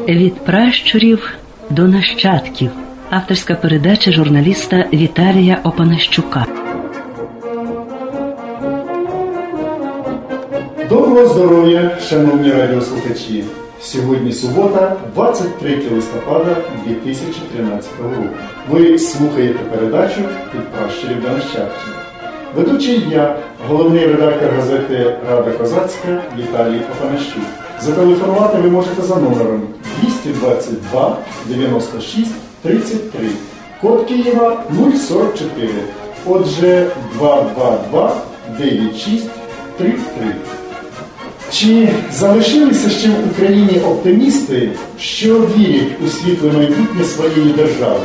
Від пращурів до нащадків. Авторська передача журналіста Віталія Опанащука. Доброго здоров'я, шановні радіослухачі! Сьогодні субота, 23 листопада 2013 року. Ви слухаєте передачу «Від пращурів до нащадків». Ведучий я, головний редактор газети «Рада Козацька» Віталій Опанащук. Зателефонувати ви можете за номером 222 96 33, код Києва 044, отже 222 96 33. Чи залишилися ще в Україні оптимісти, що вірять у світле майбутнє своєї держави?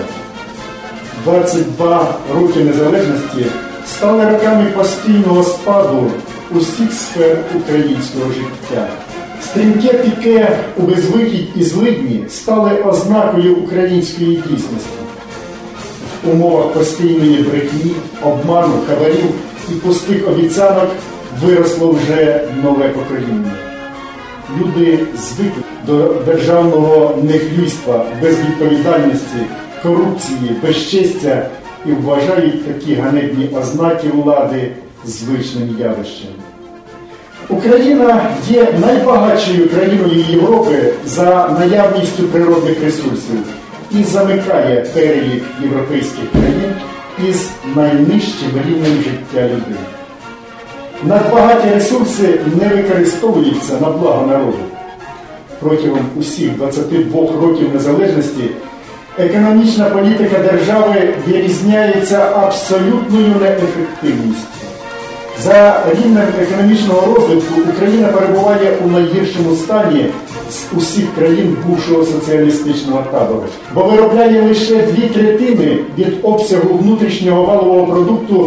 22 роки незалежності стали роками постійного спаду усіх сфер українського життя. Стрімке піке у безвихідь і злидні стали ознакою української дійсності. В умовах постійної брехні, обману, хабарів і пустих обіцянок виросло вже нове покоління. Люди звикли до державного нехлюйства, безвідповідальності, корупції, безчестя і вважають такі ганебні ознаки влади звичним явищем. Україна є найбагатшою країною Європи за наявністю природних ресурсів і замикає перелік європейських країн із найнижчим рівнем життя людей. Надбагаті ресурси не використовуються на благо народу. Протягом усіх 22 років незалежності економічна політика держави вирізняється абсолютною неефективністю. За рівнем економічного розвитку Україна перебуває у найгіршому стані з усіх країн бувшого соціалістичного табору, бо виробляє лише 2/3 від обсягу внутрішнього валового продукту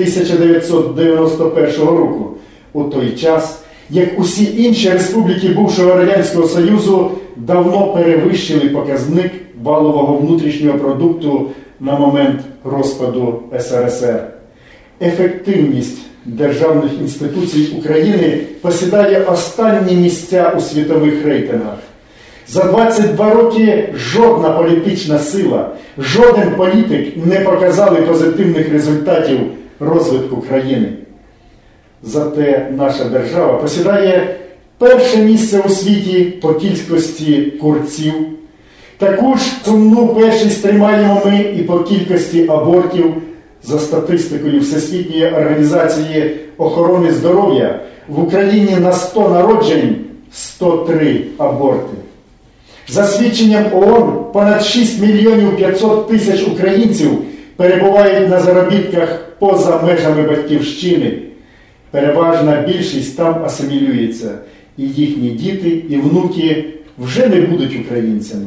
1991 року, у той час, як усі інші республіки бувшого Радянського Союзу давно перевищили показник валового внутрішнього продукту на момент розпаду СРСР. Ефективність державних інституцій України посідає останні місця у світових рейтингах. За 22 роки жодна політична сила, жоден політик не показали позитивних результатів розвитку країни. Зате наша держава посідає перше місце у світі по кількості курців. Таку ж сумну першість тримаємо ми і по кількості абортів. За статистикою Всесвітньої організації охорони здоров'я, в Україні на 100 народжень 103 аборти. За свідченням ООН, понад 6 мільйонів 500 тисяч українців перебувають на заробітках поза межами батьківщини. Переважна більшість там асимілюється, і їхні діти і внуки вже не будуть українцями.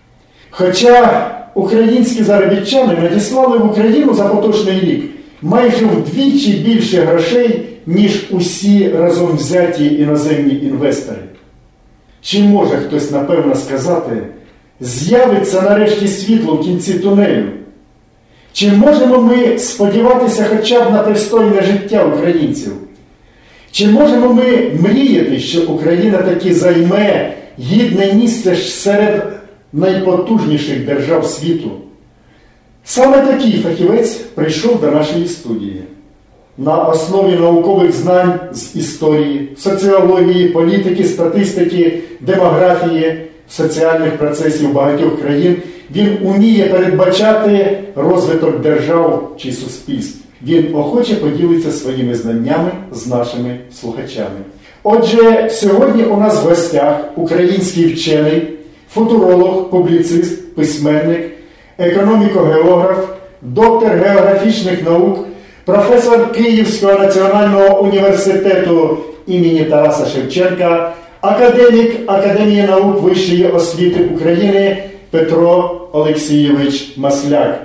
Хоча українські заробітчани надіслали в Україну за поточний рік майже вдвічі більше грошей, ніж усі разом взяті іноземні інвестори. Чи може хтось напевно сказати, з'явиться нарешті світло в кінці тунелю? Чи можемо ми сподіватися хоча б на пристойне життя українців? Чи можемо ми мріяти, що Україна таки займе гідне місце серед найпотужніших держав світу? Саме такий фахівець прийшов до нашої студії. На основі наукових знань з історії, соціології, політики, статистики, демографії, соціальних процесів багатьох країн він уміє передбачати розвиток держав чи суспільств. Він охоче поділиться своїми знаннями з нашими слухачами. Отже, сьогодні у нас в гостях український вчений, футуролог, публіцист, письменник, економіко-географ, доктор географічних наук, професор Київського національного університету імені Тараса Шевченка, академік Академії наук Вищої освіти України Петро Олексійович Масляк.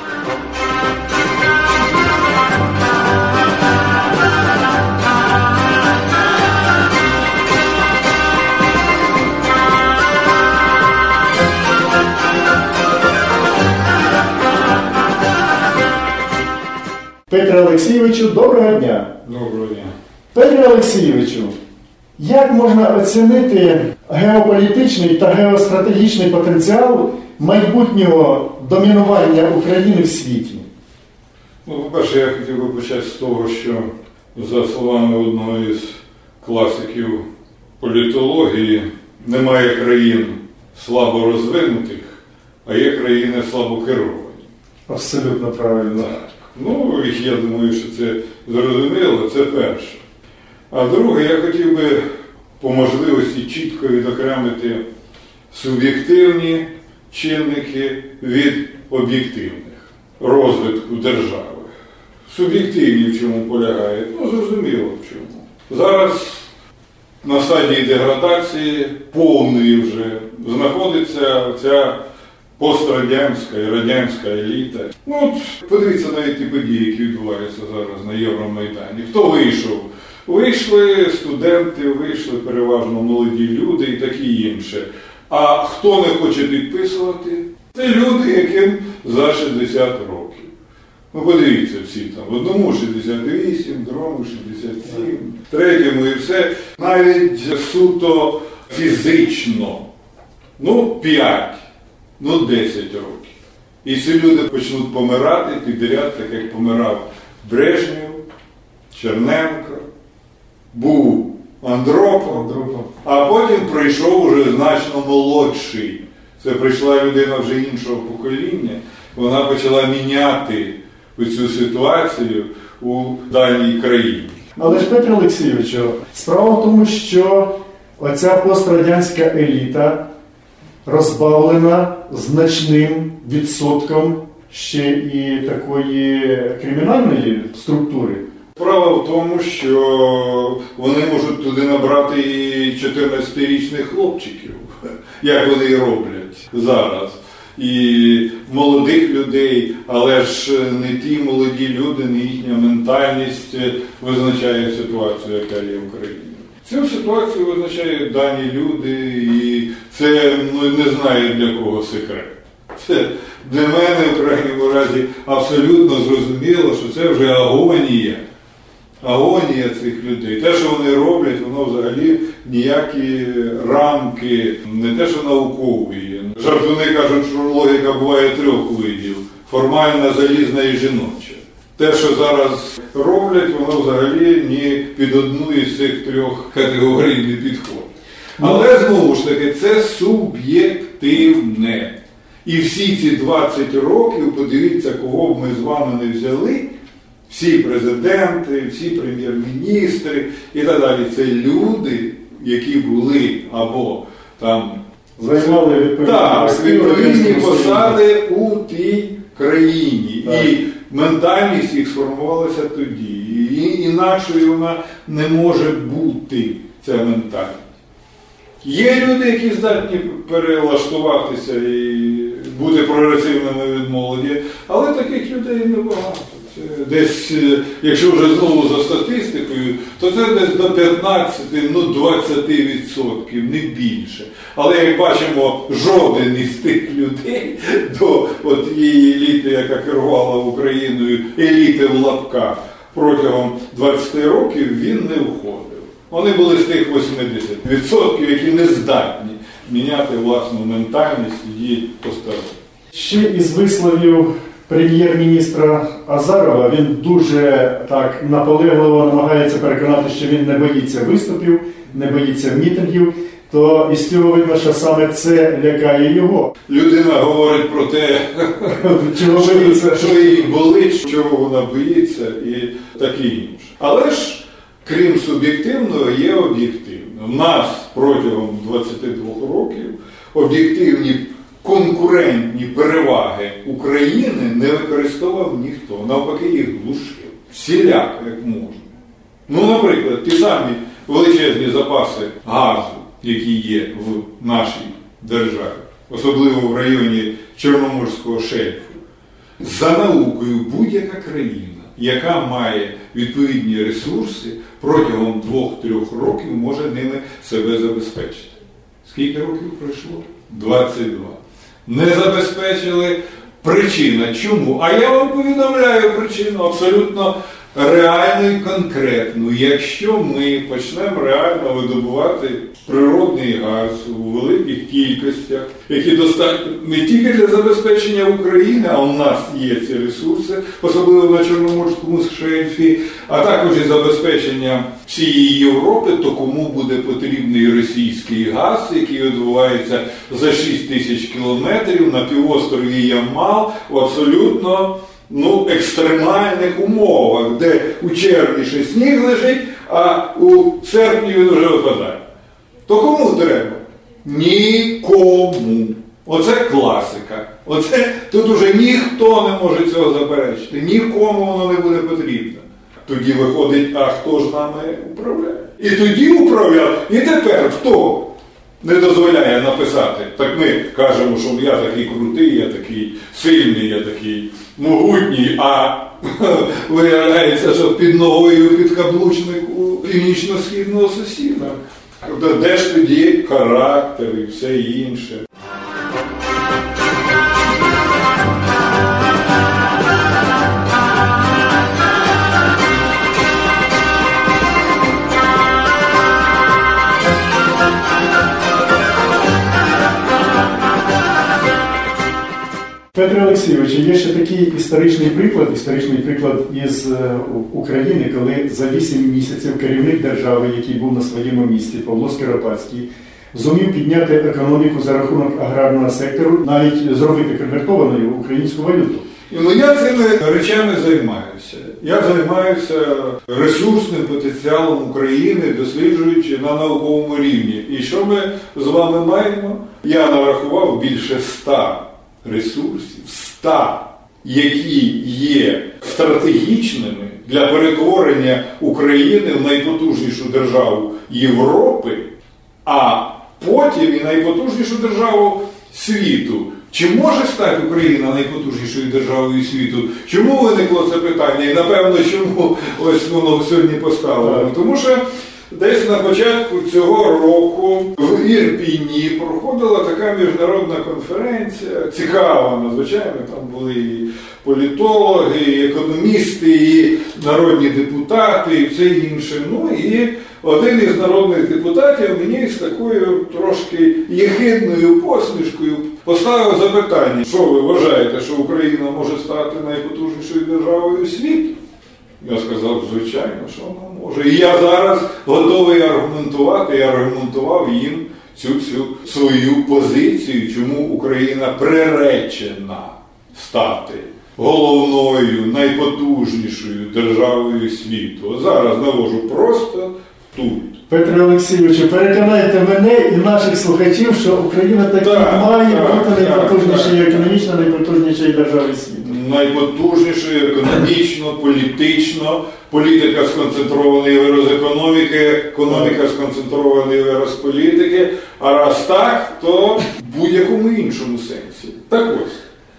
Петре Олексійовичу, доброго дня! Доброго дня! Петре Олексійовичу, як можна оцінити геополітичний та геостратегічний потенціал майбутнього домінування України в світі? Ну, по-перше, я хотів би почати з того, що за словами одного із класиків політології, немає країн слабо розвинутих, а є країни слабо керовані. Абсолютно правильно. Ну, я думаю, що це зрозуміло, це перше. А друге, я хотів би по можливості чітко відокремити суб'єктивні чинники від об'єктивних розвитку держави. Суб'єктивні в чому полягають? Ну, зрозуміло в чому. Зараз на стадії деградації повної вже знаходиться ця пострадянська і радянська еліта. Ну, от подивіться навіть ті події, які відбуваються зараз на Євромайдані. Хто вийшов? Вийшли студенти, вийшли переважно молоді люди і таке інше. А хто не хоче підписувати? Це люди, яким за 60 років. Ну, подивіться всі там. Одному 68, другому 67, третьому і все. Навіть суто фізично. Ну, 5, ну, 10 років. І ці люди почнуть помирати підряд, так як помирав Брежнєв, Черненко, був Андропов, а потім прийшов уже значно молодший. Це прийшла людина вже іншого покоління. Вона почала міняти цю ситуацію у даній країні. Але ж, Петро Олексійовичу, справа в тому, що оця пострадянська еліта розбавлена значним відсотком ще і такої кримінальної структури. Справа в тому, що вони можуть туди набрати і 14-річних хлопчиків, як вони і роблять зараз. І молодих людей, але ж не ті молоді люди, не їхня ментальність визначає ситуацію, яка є в Україні. Цю ситуацію визначають дані люди, і це, ну, не знаю для кого секрет. Це для мене, в крайньому разі, абсолютно зрозуміло, що це вже агонія. Агонія цих людей. Те, що вони роблять, воно взагалі ніякі рамки, не те, що наукові. Жартуни кажуть, що логіка буває 3 видів. Формальна, залізна і жіноча. Те, що зараз роблять, воно взагалі ні під одну із цих 3 категорій не підходить. Але, знову ж таки, це суб'єктивне. І всі ці 20 років, подивіться, кого б ми з вами не взяли, всі президенти, всі прем'єр-міністри і так далі. Це люди, які були або там займали відповідні посади у тій країні. Так. І ментальність їх сформувалася тоді. І інакшою вона не може бути, ця ментальність. Є люди, які здатні перелаштуватися і бути прогресивними від молоді, але таких людей небагато. Десь, якщо вже знову за статистикою, то це десь до 15-20%, не більше. Але, як бачимо, жоден із тих людей до тієї еліти, яка керувала Україною, еліти в лапках, протягом 20 років він не входив. Вони були з тих 80%, які не здатні міняти власну ментальність і діяти по-старому. Ще із висловів прем'єр-міністра Азарова, він дуже так наполегливо намагається переконати, що він не боїться виступів, не боїться мітингів, то із цього видно, що саме це лякає його. Людина говорить про те, що їй болить, чого вона боїться і таке інше. Але ж, крім суб'єктивного, є об'єктивно. В нас протягом 22 років об'єктивні конкурентні переваги України не використовував ніхто. Навпаки, їх глушив. Всіляко, як можна. Ну, наприклад, ті самі величезні запаси газу, які є в нашій державі, особливо в районі Чорноморського шельфу. За наукою будь-яка країна, яка має відповідні ресурси, протягом 2-3 років може ними себе забезпечити. Скільки років пройшло? 22. Не забезпечили. Причина. Чому? А я вам повідомляю причину абсолютно реальну і конкретну. Якщо ми почнемо реально видобувати природний газ у великих кількостях, які достатньо не тільки для забезпечення України, а у нас є ці ресурси, особливо на Чорноморському шельфі, а також і забезпечення всієї Європи, то кому буде потрібний російський газ, який відбувається за 6 тисяч кілометрів на півострові Ямал в абсолютно екстремальних умовах, де у червні ще сніг лежить, а у серпні він вже випадає. То кому треба? Нікому. Оце класика. Тут уже ніхто не може цього заперечити. Нікому воно не буде потрібно. Тоді виходить, а хто ж нами управляє? І тоді управляв. І тепер хто не дозволяє написати? Так ми кажемо, що я такий крутий, я такий сильний, я такий могутній, а виявляється, що під ногою підкаблучник у північно-східного сусіда. Де ж тоді характер і все інше? Петре Олексійовичу, є ще такий історичний приклад із України, коли за 8 місяців керівник держави, який був на своєму місці, Павло Скоропадський, зумів підняти економіку за рахунок аграрного сектору, навіть зробити конвертованою українську валюту. Я цими речами займаюся. Я займаюся ресурсним потенціалом України, досліджуючи на науковому рівні. І що ми з вами маємо? Я нарахував більше 100 ресурсів, 100, які є стратегічними для перетворення України в найпотужнішу державу Європи, а потім і найпотужнішу державу світу. Чи може стати Україна найпотужнішою державою світу? Чому виникло це питання? І, напевно, чому ось воно сьогодні поставлено? Тому що десь на початку цього року в Ірпіні проходила така міжнародна конференція, цікава, надзвичайно, там були і політологи, і економісти, і народні депутати, і все інше. І один із народних депутатів мені з такою трошки єхидною посмішкою поставив запитання, що ви вважаєте, що Україна може стати найпотужнішою державою світу? Я сказав, звичайно, що вона може. І я зараз готовий аргументувати, і аргументував їм цю свою позицію, чому Україна приречена стати головною, найпотужнішою державою світу. Зараз навожу просто тут. Петре Олексійовичу, переконайте мене і наших слухачів, що Україна таки має бути найпотужнішою економічно, найпотужнішою державою світу. Найпотужнішою економічно, політично, політика сконцентрованої в економіки, економіка сконцентрованої в політики, а раз так, то в будь-якому іншому сенсі. Так ось,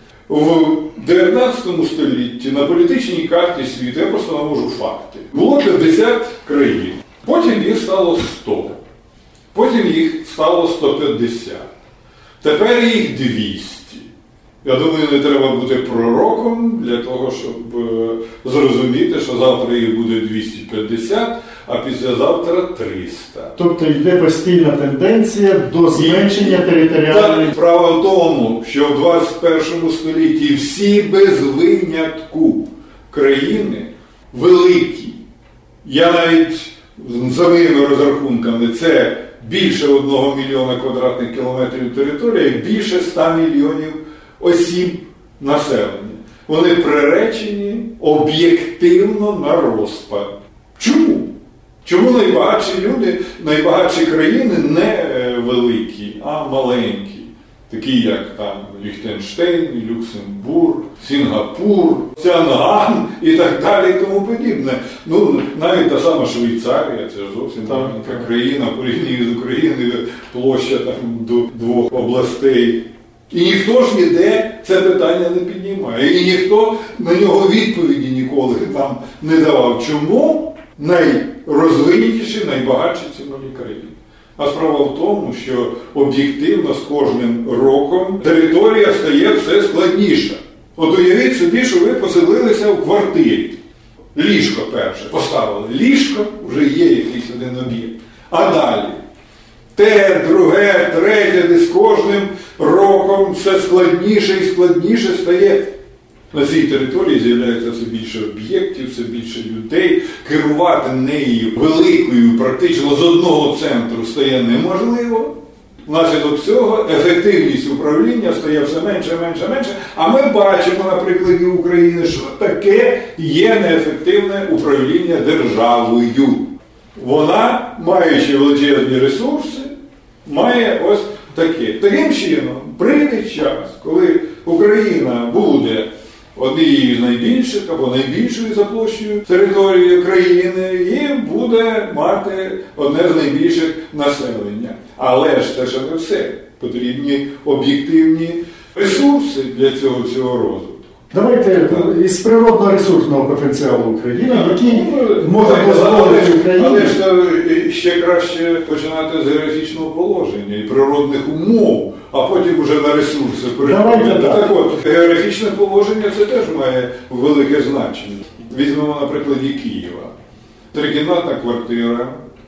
в 19 столітті на політичній карті світу, я просто навожу факти, було 50 країн. Потім їх стало 100. Потім їх стало 150. Тепер їх 200. Я думаю, не треба бути пророком для того, щоб зрозуміти, що завтра їх буде 250, а післязавтра 300. Тобто йде постійна тенденція до зменшення територіальної... Так, справа в тому, що в 21 столітті всі без винятку країни великі. Я навіть за моїми розрахунками, це більше 1 мільйона квадратних кілометрів території, більше 100 мільйонів осіб населення. Вони приречені об'єктивно на розпад. Чому? Чому найбагатші люди, найбагатші країни не великі, а маленькі? Такі як там Ліхтенштейн, Люксембург, Сінгапур, Цянган і так далі і тому подібне. Навіть та сама Швейцарія, це ж зовсім маленька країна, порівняно з Україною, площа там до 2 областей. І ніхто ж ніде це питання не піднімає. І ніхто на нього відповіді ніколи там не давав. Чому найрозвинутіші, найбагатші ці нові країни? А справа в тому, що об'єктивно з кожним роком територія стає все складніша. От уявіть собі, що ви поселилися в квартирі. Ліжко перше поставили. Ліжко, вже є якийсь один об'єкт. А далі те, друге, третє, де з кожним роком все складніше і складніше стає. На цій території з'являється все більше об'єктів, все більше людей. Керувати нею великою, практично з одного центру стає неможливо. Внаслідок цього ефективність управління стає все менше, менше, менше. А ми бачимо на прикладі України, що таке є неефективне управління державою. Вона, маючи величезні ресурси, має ось таке. Таким чином, прийде час, коли Україна буде однією з найбільших або найбільшою за площею території країни і буде мати одне з найбільших населення. Але ж це ще не все. Потрібні об'єктивні ресурси для цього всього розвитку. Давайте із природно-ресурсного потенціалу України, який може дозволити Україні. Але ж ще краще починати з географічного положення і природних умов, а потім вже на ресурси переходити. Так от, географічне положення це теж має велике значення. Візьмемо на прикладі Києва. Трикімнатна квартира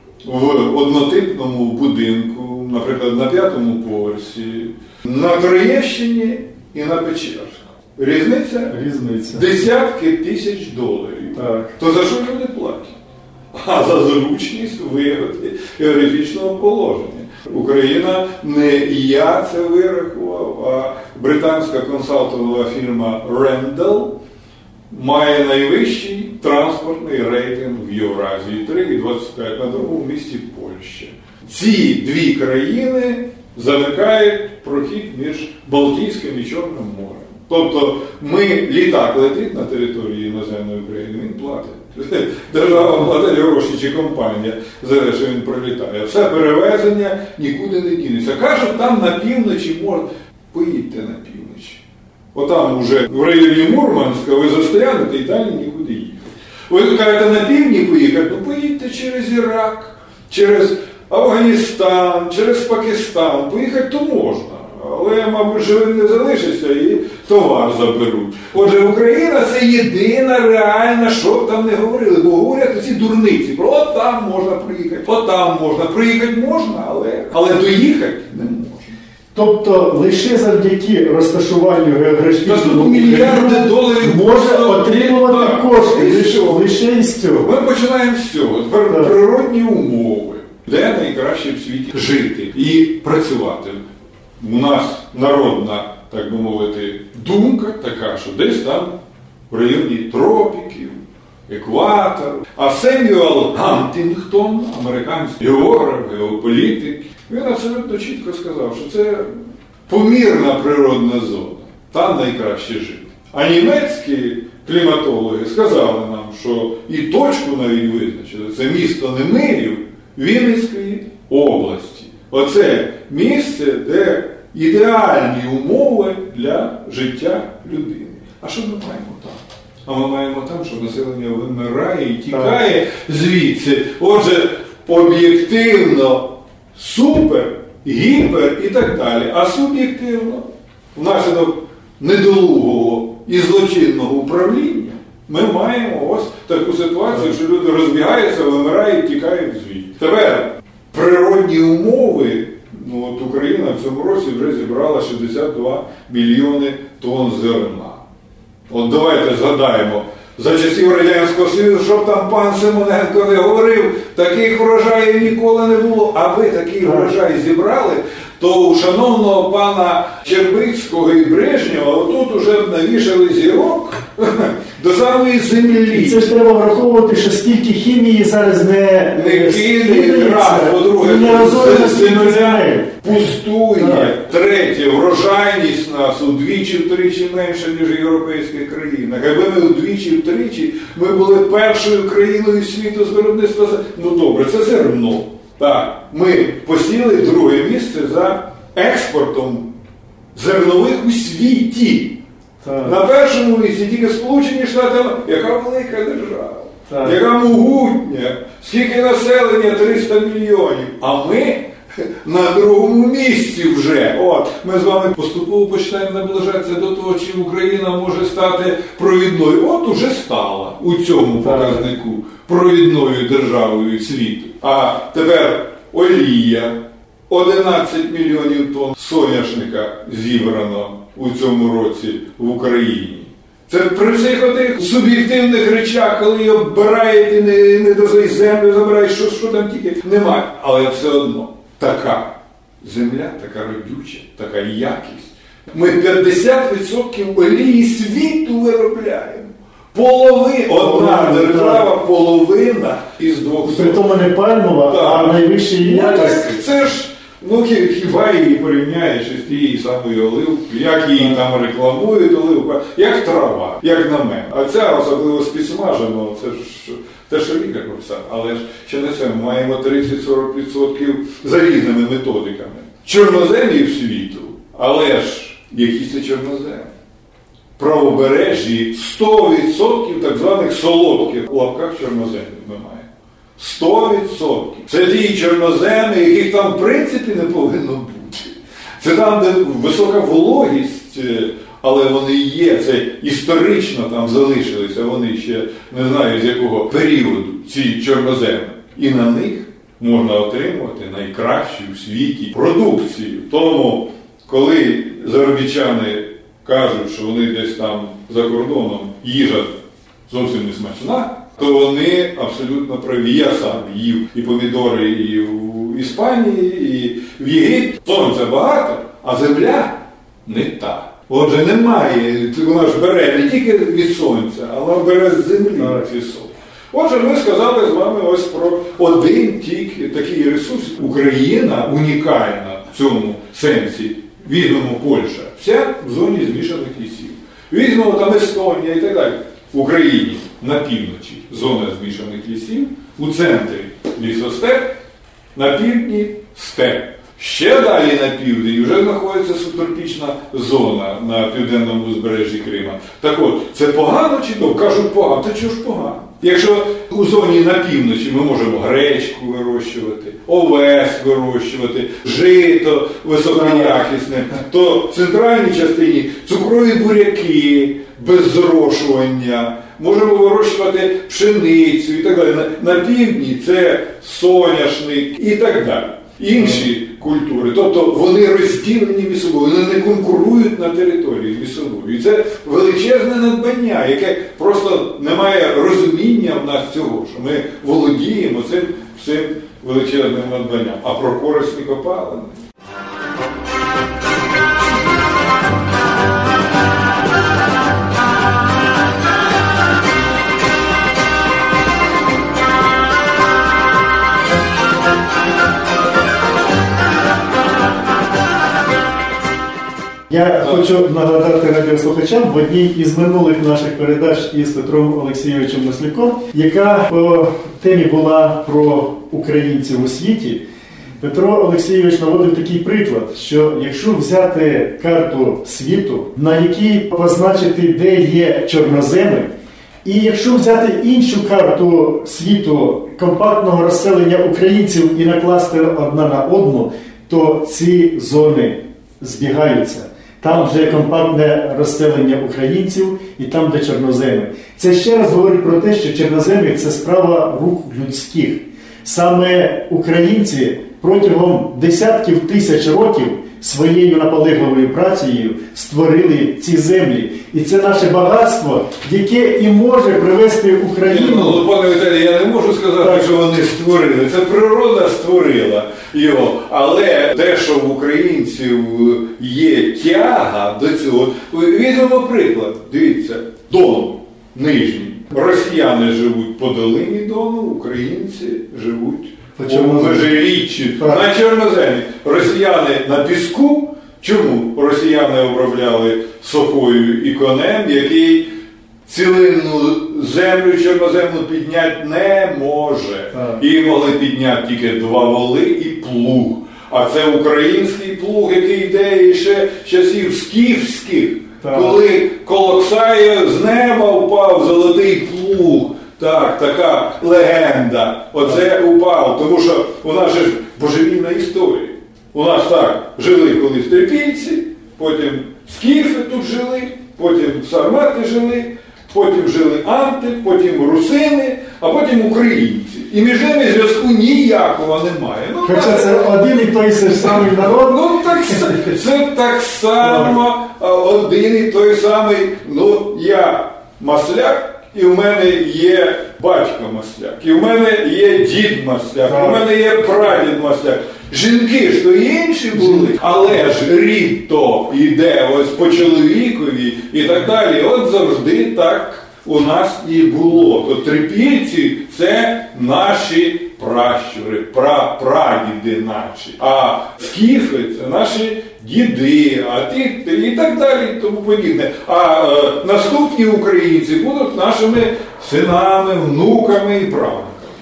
в однотипному будинку, наприклад, на 5-му поверсі, на Троєщині і на Печерську. Різниця? Десятки тисяч доларів. Так. То за що люди платять? А за зручність вигоди географічного положення. Україна, не я це вирахував, а британська консалтингова фірма Randall має найвищий транспортний рейтинг в Євразії 3,25 на другому місці Польща. Ці дві країни замикають прохід між Балтійським і Чорним морем. Тобто літак летить на території іноземної України, він платить. Держава платить гроші чи компанія за те, що він пролітає. Все перевезення нікуди не дінеться. Кажуть, там на півночі можна. Поїдьте на північ. Отам уже в районі Мурманська ви застрянете і далі нікуди їхати. Ви кажете на півдні поїхати, поїдьте через Ірак, через Афганістан, через Пакистан. Поїхати то можна. Але, мабуть, живим не залишиться і товар заберуть. Отже, Україна – це єдина реальна, що б там не говорили. Бо говорять оці дурниці. Про от там можна проїхати, от там можна. Проїхати можна, але доїхати не можна. Тобто лише завдяки розташуванню географічного мільярди доларів може отримувати кошти. Лише із цього. Ми починаємо з цього. Тепер природні умови. Де найкраще в світі жити і працювати. У нас народна, так би мовити, думка така, що десь там в районі тропіків, екватору. А Семюел Гантінгтон, американський географ, геополітик, він абсолютно чітко сказав, що це помірна природна зона. Там найкраще жити. А німецькі кліматологи сказали нам, що і точку навіть визначили. Це місто Немирів Вінницької області. Оце місце, де ідеальні умови для життя людини. А що ми маємо там? А ми маємо там, що населення вимирає і тікає звідси. Отже, об'єктивно супер, гіпер і так далі. А суб'єктивно, внаслідок недолугого і злочинного управління, ми маємо ось таку ситуацію, що люди розбігаються, вимирають, тікають звідси. Тепер природні умови. От Україна в цьому році вже зібрала 62 мільйони тонн зерна. От давайте згадаємо, за часів Радянського Союзу, щоб там пан Симоненко не говорив, таких врожаїв ніколи не було, а ви такий врожай зібрали, то у шановного пана Чербицького і Брежнєва отут уже навішали зірок до самої землі. І це ж треба враховувати, що стільки хімії зараз не кине раз, по-друге, земля пустує. Третє, врожайність нас удвічі-втричі менше, ніж в європейських країнах. Якби ми удвічі-втричі, ми були першою країною світу з виробництва. Ну добре, це зерно. Так, ми посіли друге місце за експортом зернових у світі. Так. На першому місці тільки Сполучені Штати, яка велика держава, яка могутня, скільки населення, 300 мільйонів, а ми на другому місці вже. От, ми з вами поступово починаємо наближатися до того, чи Україна може стати провідною. От уже стала у цьому показнику провідною державою світу. А тепер олія, 11 мільйонів тонн соняшника зібрано у цьому році в Україні. Це при всіх отих суб'єктивних речах, коли обираєте, не до своєї землі забираєш, що там тільки немає. Але все одно така земля, така родюча, така якість. Ми 50% олії світу виробляємо. Одна держава, половина із 200. Притому не пальмова, а найвищої якості. Це ж, хіба її порівняєш із тією самою оливкою, як її там рекламують оливку, як трава, як на мене. А ця, особливо з підсмаженого, це ж те, що лікар прописав. Але ж ще не все, ми маємо 30-40% за різними методиками. Чорноземів світу, але ж які це чорноземи? Правобережжі 100% так званих солодких в лапках чорноземів ми маємо. 100%. Це ті чорноземи, яких там в принципі не повинно бути. Це там, де висока вологість, але вони є, це історично там залишилися, вони ще не знаю з якого періоду ці чорноземи. І на них можна отримувати найкращу в світі продукцію. Тому, коли заробітчани кажуть, що вони десь там за кордоном їжа зовсім не смачна, то вони абсолютно праві. Я сам їв і помідори і в Іспанії, і в Єгипті. Сонця багато, а земля не та. Отже, немає, вона ж бере не тільки від сонця, а вона бере з землі ці соки. Отже, ми сказали з вами ось про один тільки такий ресурс. Україна унікальна в цьому сенсі. Візьмемо Польща, вся в зоні змішаних лісів. Візьмемо там Естонія і так далі. В Україні на півночі зона змішаних лісів, у центрі лісостеп, на півдні степ. Ще далі на південь вже знаходиться субтропічна зона на південному узбережжі Крима. Так от, це погано чи добре? Кажуть погано. Та чого ж погано? Якщо у зоні на півночі ми можемо гречку вирощувати, овес вирощувати, жито високоякісне, то в центральній частині цукрові буряки без зрошування, можемо вирощувати пшеницю і так далі. На півдні це соняшник і так далі. Інші культури, тобто вони розділені між собою, вони не конкурують на території між собою. І це величезне надбання, яке просто не має розуміння в нас цього, що ми володіємо цим величезним надбанням. А про корисні копалини? Я хочу нагадати радіослухачам в одній із минулих наших передач із Петром Олексійовичем Масляком, яка по темі була про українців у світі. Петро Олексійович наводив такий приклад, що якщо взяти карту світу, на якій позначити, де є чорноземи, і якщо взяти іншу карту світу компактного розселення українців і накласти одна на одну, то ці зони збігаються. Там, де компактне розселення українців, і там, де чорноземи. Це ще раз говорить про те, що чорноземи – це справа рук людських. Саме українці протягом десятків тисяч років своєю наполегливою працею створили ці землі. І це наше багатство, яке і може привести Україну... Пане Віталій, я не можу сказати, що вони створили. Це природа створила його. Але те, що в українців є тяга до цього... Візьмемо приклад. Дивіться, Дон Нижній. Росіяни живуть по долині Дону, українці живуть по межиріччі, на чорноземі. Росіяни на піску. Чому росіяни обробляли сокою і конем, який цілинну землю чорноземну підняти не може? Її могли підняти тільки 2 воли і плуг. А це український плуг, який йде ще з часів скіфських, коли Колоксая з неба впав золотий плуг. Так, така легенда. Оце упав, тому що у нас же божевільна історія. У нас так жили колись трипільці, потім скіфи тут жили, потім сармати жили, потім жили анти, потім русини, а потім українці. І між ними зв'язку ніякого немає. Ну, Хоча це один і той самий народ. Ну, так, це так само один і той самий, я Масляк, і в мене є батько Масляк, і в мене є дід Масляк, і в мене є прадід Масляк. Жінки ж то інші були, але ж рід то йде ось по чоловікові і так далі. От завжди так у нас і було. То трипільці – це наші пращури, прадіди наші, а скіфи – це наші діди, і так далі, і тому подібне. А наступні українці будуть нашими синами, внуками і правнуками.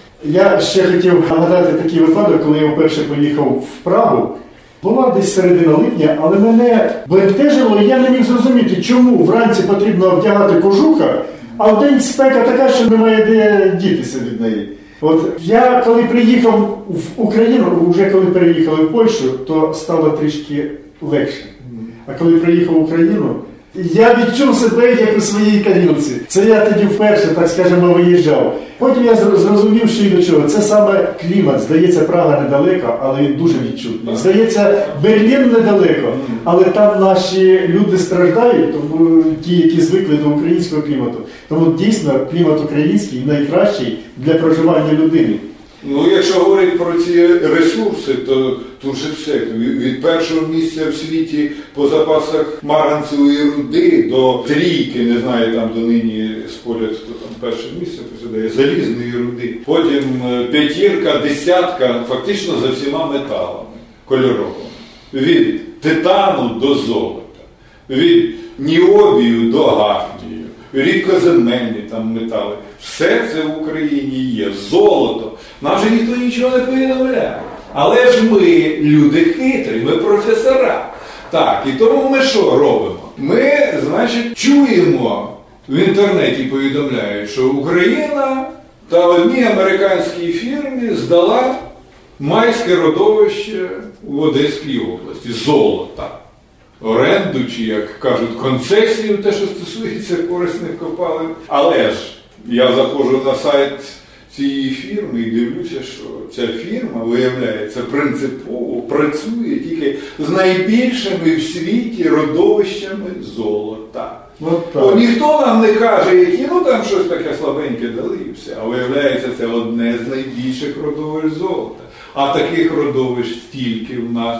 Я ще хотів нагадати такий випадок, коли я вперше поїхав в Прагу. Була десь середина липня, але мене бентежило, і я не міг зрозуміти, чому вранці потрібно вдягати кожуха, а вдень спека така, що немає де дітися від неї. От я коли приїхав в Україну, вже коли переїхали в Польщу, то стало трішки легше. А коли приїхав в Україну, я відчув себе як у своїй тарілці. Це я тоді вперше, так скажемо, виїжджав. Потім я зрозумів, що і до чого. Це саме клімат. Здається, Прага недалеко, але він дуже відчутний. Здається, Берлін недалеко, але там наші люди страждають, тому ті, які звикли до українського клімату. Тому дійсно клімат український найкращий для проживання людини. Ну, якщо говорити про ці ресурси, то тут же все. Від першого місця в світі по запасах марганцевої руди до трійки, не знаю, там донині спорять, хто там перше місце посідає, залізної руди. Потім п'ятірка, десятка, фактично за всіма металами кольоровими. Від титану до золота, від ніобію до гафнію, рідкоземельні там метали. Все це в Україні є. Золото. Нам же ніхто нічого не повідомляє. Але ж ми люди хитрі, ми професора. Так, і тому ми що робимо? Ми, значить, чуємо, в інтернеті повідомляють, що Україна та одній американській фірмі здала майське родовище в Одеській області. Золота. Оренду, чи, як кажуть, концесію, те, що стосується корисних копалин. Але ж я заходжу на сайт цієї фірми і дивлюся, що ця фірма, виявляється, принципово працює тільки з найбільшими в світі родовищами золота. Ніхто нам не каже, які, там щось таке слабеньке дали і все. А виявляється, це одне з найбільших родовищ золота. А таких родовищ стільки в нас.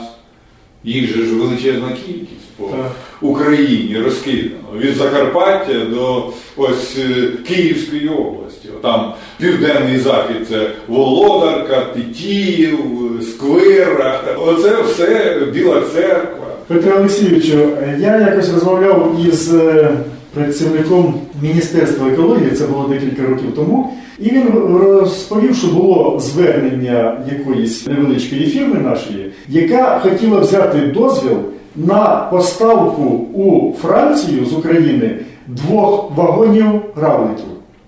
Їх же ж величезна кількість по Україні розкидано. Від Закарпаття до ось Київської області. Там Південний Захід – це Володарка, Тетіїв, Сквира. Оце все Біла Церква. Петро Олексійовичу, я якось розмовляв із працівником Міністерства екології, це було декілька років тому, і він розповів, що було звернення якоїсь невеличкої фірми нашої, яка хотіла взяти дозвіл на поставку у Францію з України 2 вагонів гравликів.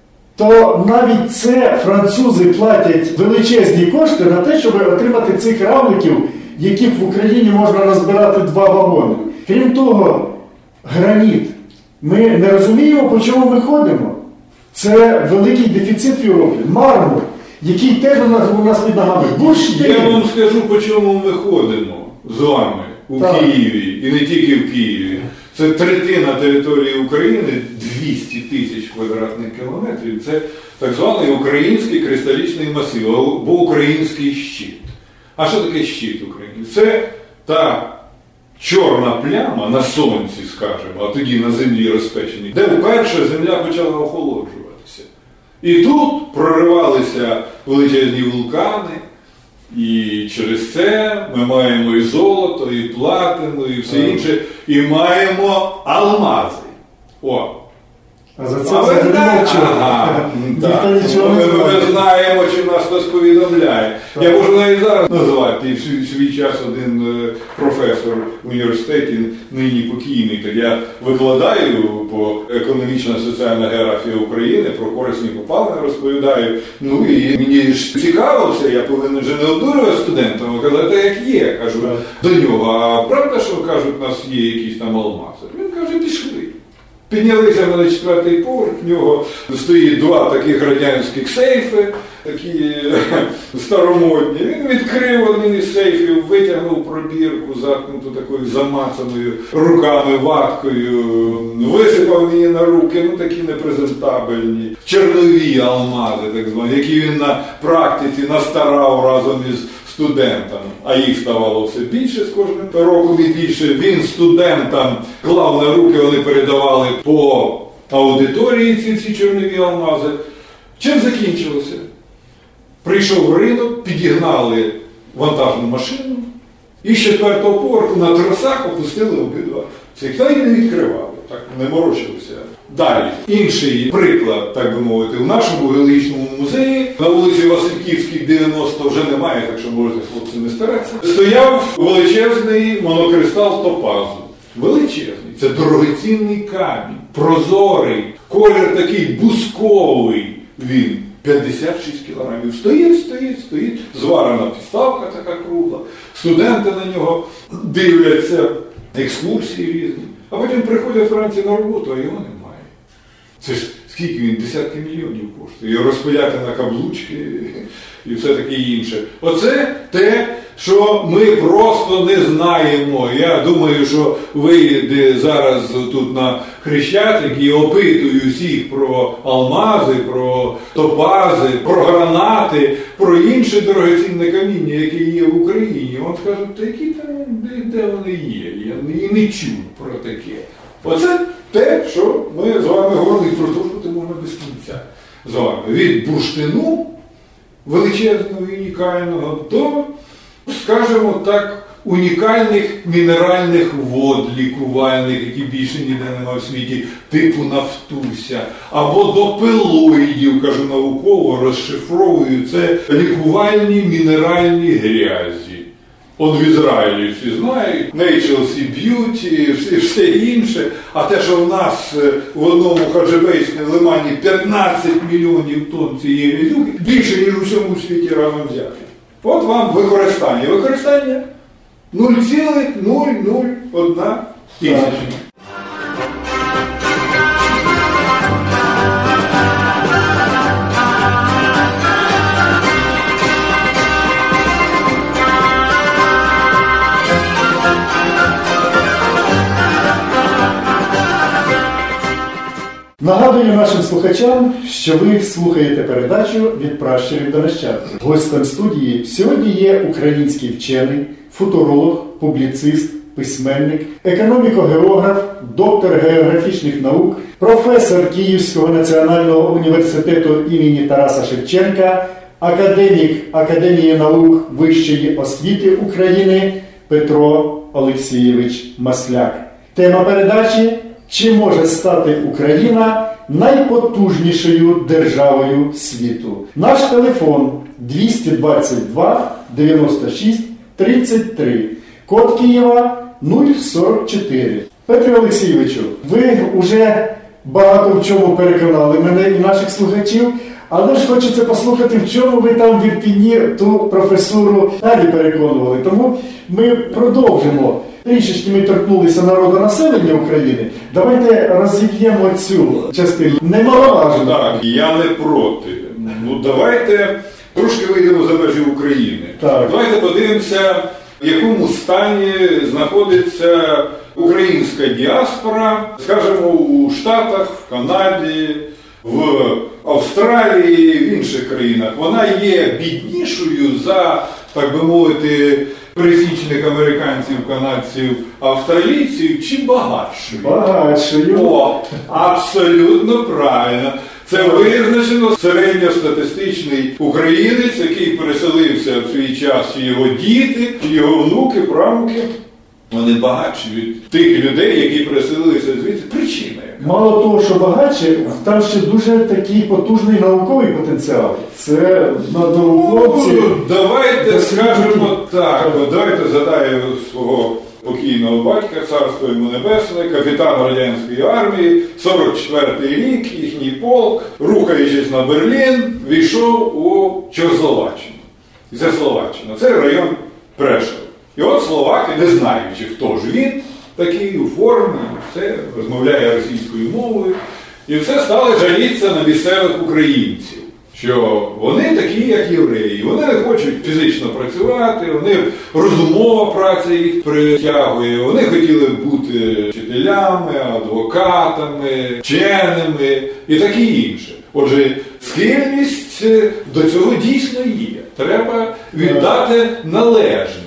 То навіть це французи платять величезні кошти на те, щоб отримати цих гравликів, яких в Україні можна назбирати 2 вагони. Крім того, граніт. Ми не розуміємо, по чому ми ходимо. Це великий дефіцит в Європі. Мармур, який теж у нас під ногами. Я вам скажу, по чому ми ходимо з вами у Києві, і не тільки в Києві. Це третина території України, 200 тисяч квадратних кілометрів. Це так званий український кристалічний масив, або український щит. А що таке щит України? Це та чорна пляма на сонці, скажімо, а тоді на землі розпеченій, де вперше земля почала охолоджуватися. І тут проривалися величезні вулкани, і через це ми маємо і золото, і платину, і все інше, і маємо алмази. А за це взагалі Ми знаємо, чи нас хтось повідомляє. Я можу навіть зараз назвати, в свій час один професор в університеті, нині покійний, так я викладаю по економічно-соціальна географія України, про корисні копалини розповідаю. Ну і мені ж цікаво все, я повинен вже не обдурювати студентам, а казати, як є. Кажу до нього, а правда, що кажуть, у нас є якісь там алмази? Він каже, пішли. Піднялися на 4-й поверх, в нього стоїть 2 таких радянських сейфи, такі старомодні. Він відкрив один із сейфів, витягнув пробірку, заткнуту такою замацаною руками, ваткою, висипав мені на руки, такі непрезентабельні, чернові алмази, так звані, які він на практиці настарав разом із студентам, а їх ставало все більше з кожним роком і більше. Він студентам клав на руки, вони передавали по аудиторії ці всі чорнові алмази. Чим закінчилося? Прийшов ринок, підігнали вантажну машину і з 4-го поверху на тросах опустили обидва. Це ніхто їх не відкривали, так не морочилися. Далі, інший приклад, так би мовити, в нашому геологічному музеї, на вулиці Васильківській, 90, вже немає, так що можете, хлопці, не старатися, стояв величезний монокристал топазу. Величезний. Це дорогоцінний камінь, прозорий, колір такий бусковий він. 56 кілограмів. Стоїть, зварена підставка така кругла. Студенти на нього дивляться, екскурсії різні. А потім приходять вранці на роботу, а його немає. Це ж скільки він? Десятки мільйонів коштує. Його розпиляти на каблучки і все таке інше. Оце те, що ми просто не знаємо. Я думаю, що вийде зараз тут на Хрещатик і опитую всіх про алмази, про топази, про гранати, про інше дорогоцінне каміння, яке є в Україні. Вони скажуть, та які там, де вони є? Я не чув про таке. Оце те, що ми з вами говорили, і продовжувати можна без кінця з вами. Від бурштину величезного і унікального до, скажімо так, унікальних мінеральних вод лікувальних, які більше ніде немає в світі, типу Нафтуся, або до пелоїдів, кажу науково, розшифровую, це лікувальні мінеральні грязі. От в Ізраїлі всі знають, Natural Sea Beauty, все інше, а те, що в нас в одному хаджибейському лимані 15 мільйонів тонн цієї грязюки, більше, ніж у всьому світі разом взяти. От вам використання. Використання 0,001 тисяча. Нагадую нашим слухачам, що ви слухаєте передачу «Від пращурів до нащадків». Гостем студії сьогодні є український вчений, футуролог, публіцист, письменник, економіко-географ, доктор географічних наук, професор Київського національного університету імені Тараса Шевченка, академік Академії наук Вищої освіти України Петро Олексійович Масляк. Тема передачі – чи може стати Україна найпотужнішою державою світу? Наш телефон 222 96 33, код Києва 044. Петре Олексійовичу, ви вже багато в чому переконали мене і наших слухачів, але ж хочеться послухати, в чому ви там в Ірпіні ту професуру далі переконували. Тому ми продовжимо. Трішечки ми торкнулися народонаселення України. Давайте розіб'ємо цю частину. Немаловажно. Так, я не проти. Давайте трошки вийдемо за межі України. Так. Давайте подивимося, в якому стані знаходиться українська діаспора, скажімо, у Штатах, в Канаді, в Австралії, в інших країнах. Вона є біднішою за, так би мовити, пересічних американців, канадців, австралійців чи багатшою? Багатшою. О, абсолютно правильно. Це визначено середньостатистичний українець, який переселився в свій час, чи його діти, чи його внуки, правнуки. Вони багатші від тих людей, які переселилися звідси. Причина яка? Мало того, що багатші, там ще дуже такий потужний науковий потенціал. Це на науковці... Давайте скажемо так, давайте згадаємо свого покійного батька, царство йому небесне, капітан радянської армії, 44-й рік, їхній полк, рухаючись на Берлін, війшов у Чехословаччину. Це Словаччина, це район Прешова. І от словаки, не знаючи, хто ж він, такій у формі, все, розмовляє російською мовою. І все стало жалітися на місцевих українців, що вони такі, як євреї. Вони не хочуть фізично працювати, вони розумова праця їх притягує, вони хотіли бути вчителями, адвокатами, вченими і таке інше. Отже, схильність до цього дійсно є. Треба віддати належне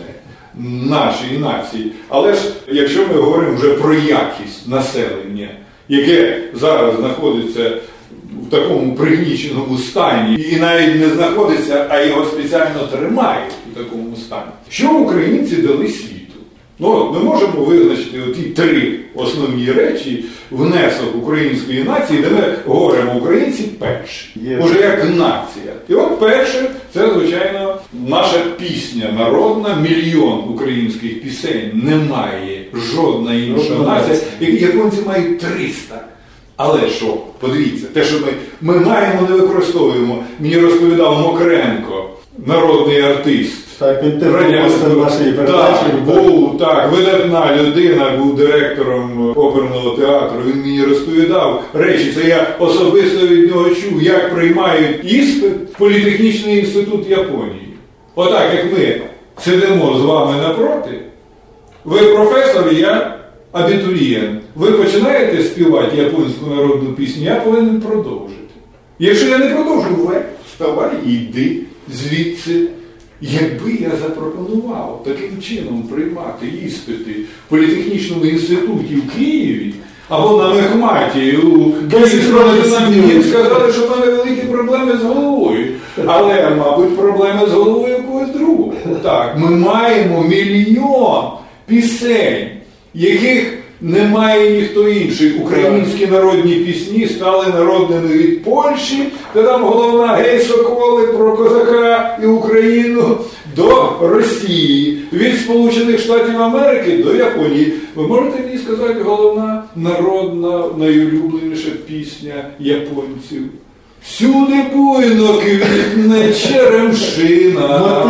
нашій нації. Але ж, якщо ми говоримо вже про якість населення, яке зараз знаходиться в такому пригніченому стані, і навіть не знаходиться, а його спеціально тримають у такому стані. Що українці дали світу? Ну, ми можемо визначити оті три основні речі, внесок української нації, де ми говоримо, українці перші, уже як нація. І от перше, це, звичайно, наша пісня народна, мільйон українських пісень немає жодна інша нація, японці мають 300. Але що, подивіться, те, що ми маємо, не використовуємо. Мені розповідав Мокренко, народний артист. Так, інтерв'ю нашої передачі. Так, видатна людина, був директором оперного театру. Він мені розповідав речі, це я особисто від нього чув, як приймають іспит в Політехнічний інститут Японії. Отак, як ми сидимо з вами напроти, ви професор, я абітурієнт. Ви починаєте співати японську народну пісню, я повинен продовжити. Якщо я не продовжу, ви вставай і йди звідси. Якби я запропонував таким чином приймати іспити в Політехнічному інституті в Києві, або на Мехматі, у Київському, сказали, що в мене великі проблеми з головою. Але, мабуть, проблеми з головою когось другого. Так, ми маємо мільйон пісень, яких немає ніхто інший. Українські народні пісні стали народними від Польщі, де там головна «Гей, соколи» про козака і Україну, до Росії, від Сполучених Штатів Америки до Японії. Ви можете мені сказати, головна народна, найулюбленіша пісня японців? Всюди буйно квітне черемшина.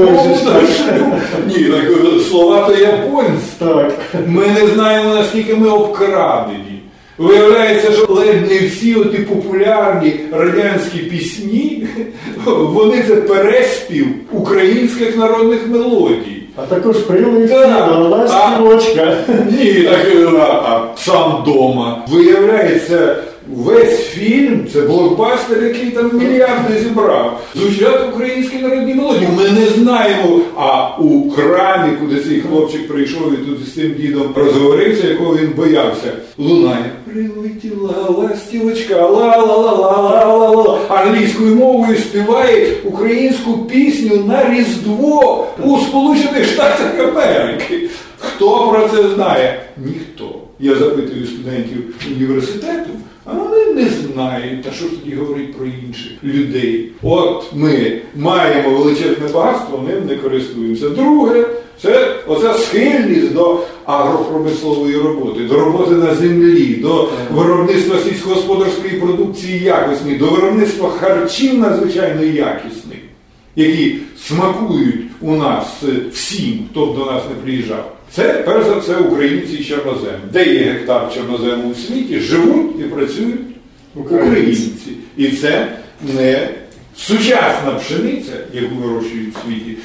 Ні, так слова то японські. Ми не знаємо, наскільки ми обкрадені. Виявляється, що ледь не всі оті популярні радянські пісні, вони це переспів українських народних мелодій. А також прилипки, ластівочка. Ні, так, сам дома. Виявляється, весь фільм – це блокбастер, який там мільярди зібрав. Звучать українські народні мелодії. Ми не знаємо, а у крамі, куди цей хлопчик прийшов і тут з цим дідом розговорився, якого він боявся, лунає. Прилетіла ластівочка, ла-ла-ла-ла-ла-ла-ла. Англійською мовою співає українську пісню на Різдво у Сполучених Штатах Америки. Хто про це знає? Ніхто. Я запитую студентів університету, а вони не знають, та що тоді говорить про інших людей. От ми маємо величезне багатство, ним не користуємося. Друге, це оця схильність до агропромислової роботи, до роботи на землі, до виробництва сільськогосподарської продукції якісної, до виробництва харчів надзвичайно якісних, які смакують у нас всім, хто б до нас не приїжджав. Це, перш за все, українці і чорноземи. Де є гектар чорнозему у світі, живуть і працюють українці. І це не сучасна пшениця, яку вирощують в світі.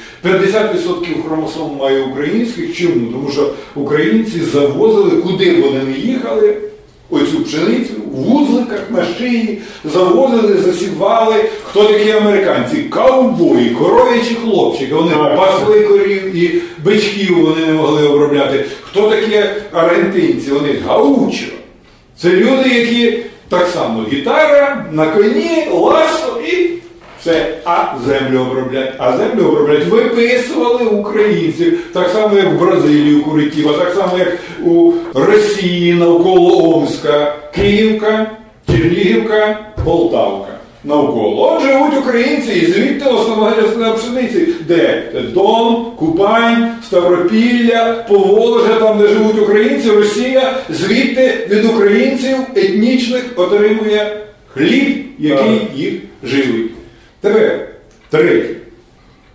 50% хромосом має українських. Чому? Тому що українці завозили, куди б вони не їхали, оцю пшеницю в вузликах на шиї, завозили, засівали. Хто такі американці? Ковбої, коров'ячі хлопчики. Вони пасли корів і бичків вони не могли обробляти. Хто такі аргентинці? Вони гаучо. Це люди, які так само гітара, на коні, ласо і все. А землю оброблять. А землю оброблять виписували українців. Так само, як в Бразилії у Куритіва, так само, як у Росії навколо Омська, Київка, Чернігівка, Полтавка. Навколо. От живуть українці, і звідти основна частина пшениці. Де? Дон, Кубань, Ставропілля, Поволжя, там, де живуть українці, Росія, звідти від українців етнічних отримує хліб, який їх живить. Тепер, третє.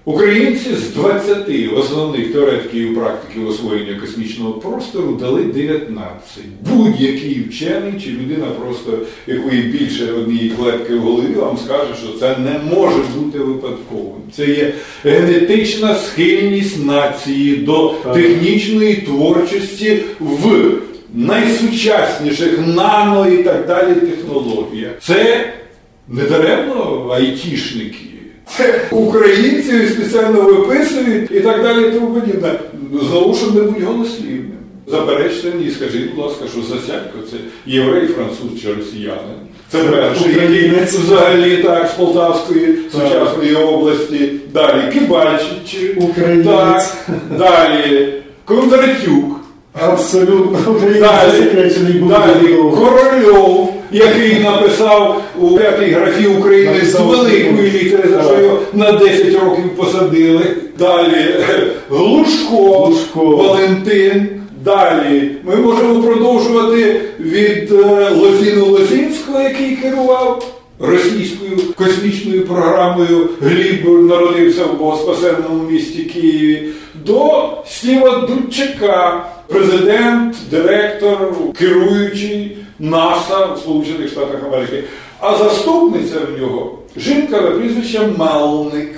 Українці з 20 основних теоретиків і практиків освоєння космічного простору дали 19. Будь-який вчений чи людина, просто якої більше однієї клетки в голові, вам скаже, що це не може бути випадковим. Це є генетична схильність нації до технічної творчості в найсучасніших нано і так далі технологіях. Це недаремно айтішники. Це українці спеціально виписують і так далі і тому подібне. Знову ж не будь голослівним. Заперечте мені і скажіть, будь ласка, що Засядько – це єврей, француз чи росіянин. Це перший, який взагалі так з Полтавської сучасної області. Далі Кибальчич. Українець. Далі Кондратюк. Абсолютно український був. Далі Корольов, який написав у 5-й графі України з великої літери, за що його на 10 років посадили. Далі Глушко. Валентин. Далі ми можемо продовжувати від Лозіну-Лозінського, який керував російською космічною програмою. Гліб народився в богоспасенному місті Києві. До Стіва Дудчака, президент, директор, керуючий НАСА в Сполучених Штатах Америки. А заступниця в нього жінка на прізвище Мелник.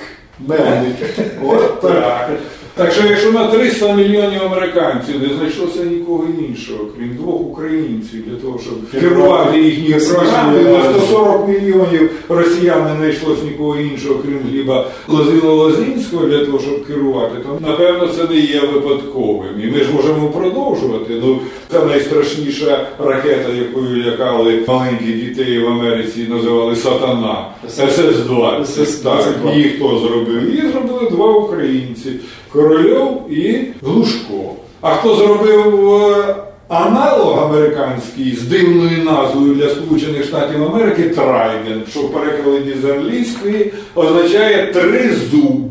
От так. Так що якщо на 300 мільйонів американців не знайшлося нікого іншого, крім 2 українців, для того, щоб керувати їхньою програмою, на 140 мільйонів росіян не знайшлося нікого іншого, крім Гліба Лозіно-Лозінського, для того, щоб керувати, то, напевно, це не є випадковим. І ми ж можемо продовжувати. Це найстрашніша ракета, якою лякали маленьких дітей в Америці, називали «Сатана». СС-2. Так, її хто зробив? Її зробили 2 українці. Корольов і Глушко. А хто зробив аналог американський з дивною назвою для Сполучених Штатів Америки Трайдент, що в перекладі з англійської означає «тризуб».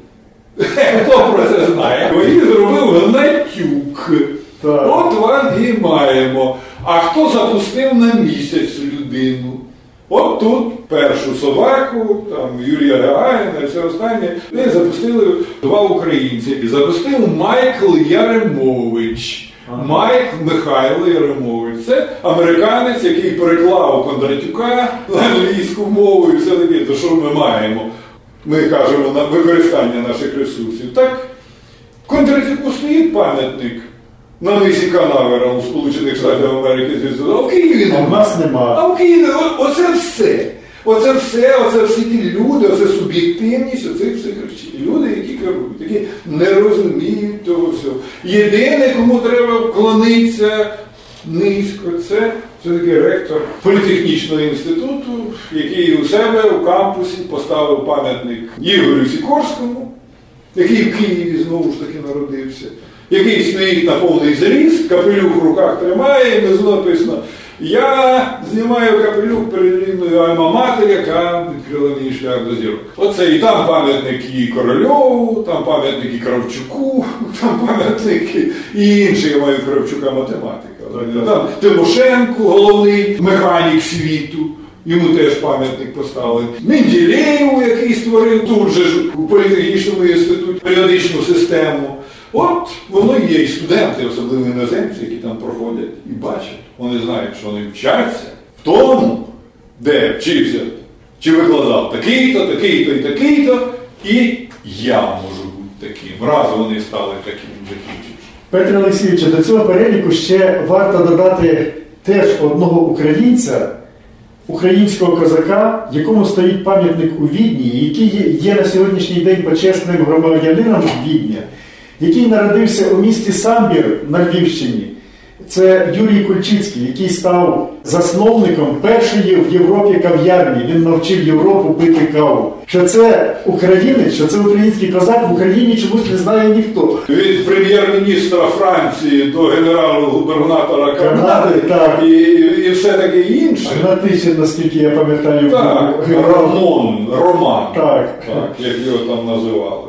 Хто про це знає? Її зробив Гнатюк. От вам і маємо. А хто запустив на місяць людину? От тут першу собаку, там Юрія Гагаріна і все останнє, і запустили 2 українці. І запустив Майкл Яремович. Майк Михайло Яремович. Це американець, який переклав Кондратюка на англійську мову і все таке. То що ми маємо? Ми кажемо на використання наших ресурсів. Так, Кондратюку стоїть пам'ятник на мисі Канавера у Сполучених Штатах Америки, а в Києві немає. А в нас нема. А в Києві оце все. Оце всі ті люди, оце суб'єктивність оцих всіх речей. Люди, які керують, які не розуміють того всього. Єдине, кому треба вклонитися низько, це все-таки ректор політехнічного інституту, який у себе у кампусі поставив пам'ятник Ігорю Сікорському, який в Києві знову ж таки народився, який стоїть на повний зріст, капелюх в руках тримає, і внизу написано: «Я знімаю капелюх перед рідною альма-матер, яка відкрила мені шлях до зірок». Оце і там пам'ятник і Корольову, там пам'ятник і Кравчуку, там пам'ятник і інший, я маю Кравчука математика. Там Тимошенко, головний механік світу. Йому теж пам'ятник поставили. Менделєєву, який створив тут же ж у політехнічному інституті періодичну систему. От воно є і студенти, особливо іноземці, які там проходять і бачать. Вони знають, що вони вчаться в тому, де вчився, чи викладав такий-то, такий-то і такий-то, і я можу бути таким. Раз вони стали таким, закінчивши. Петре Олексійовичу, до цього переліку ще варто додати теж одного українця, українського козака, якому стоїть пам'ятник у Відні, який є на сьогоднішній день почесним громадянином Відня, який народився у місті Самбір на Львівщині. Це Юрій Кульчицький, який став засновником першої в Європі кав'ярні. Він навчив Європу пити каву. Що це українець, що це український козак, в Україні чомусь не знає ніхто. Від прем'єр-міністра Франції до генерал-губернатора Канади і все таке інше. Гнатичин, наскільки я пам'ятаю. Так, Роман. Так, як його там називали.